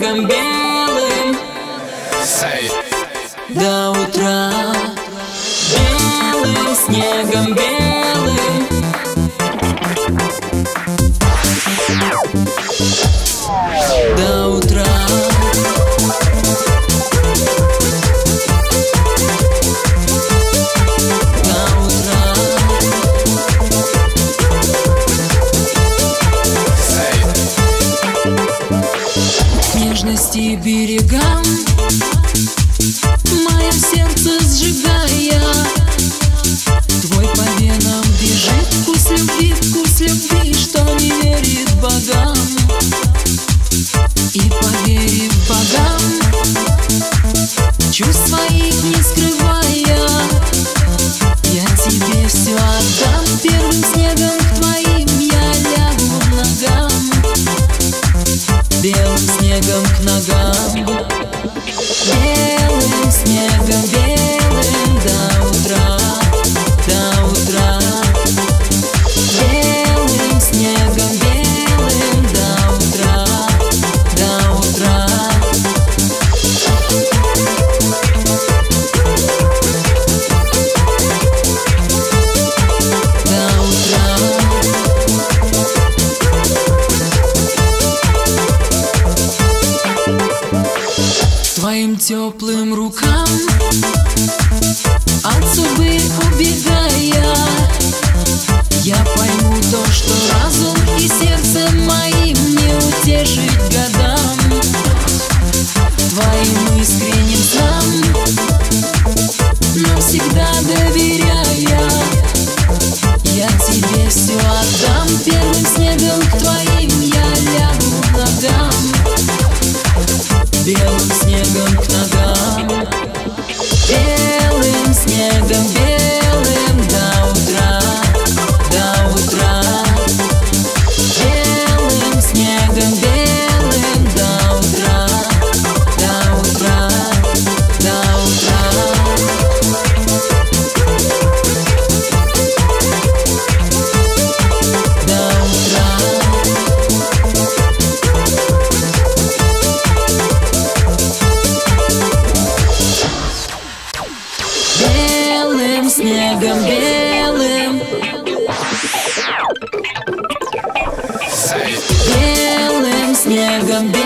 снегом белым до утра. Белым снегом белым до утра. Нежности берегам мое сердце сжигая, твой по венам бежит вкус любви, что не верит богам. И поверив богам, чувств своих не скрывая, я тебе все отдам. Первым снегом к твоим я лягу к ногам, белым снегом к ногам. Белым снегом белым до утра, до утра. Белым снегом белым до утра, до утра. До утра. Твоим теплым рукам от судьбы убегая, я пойму то, что разум и сердце моим не утешить годам. Твоим искренним снам навсегда доверяя, я тебе все отдам. Первым снегом к твоим я лягу к ногам, белым снегом к ногам. Белым снегом белым до утра, до утра. Белым снегом белым до утра, до утра, до утра. До утра. Белым снегом белым, белым снегом белым.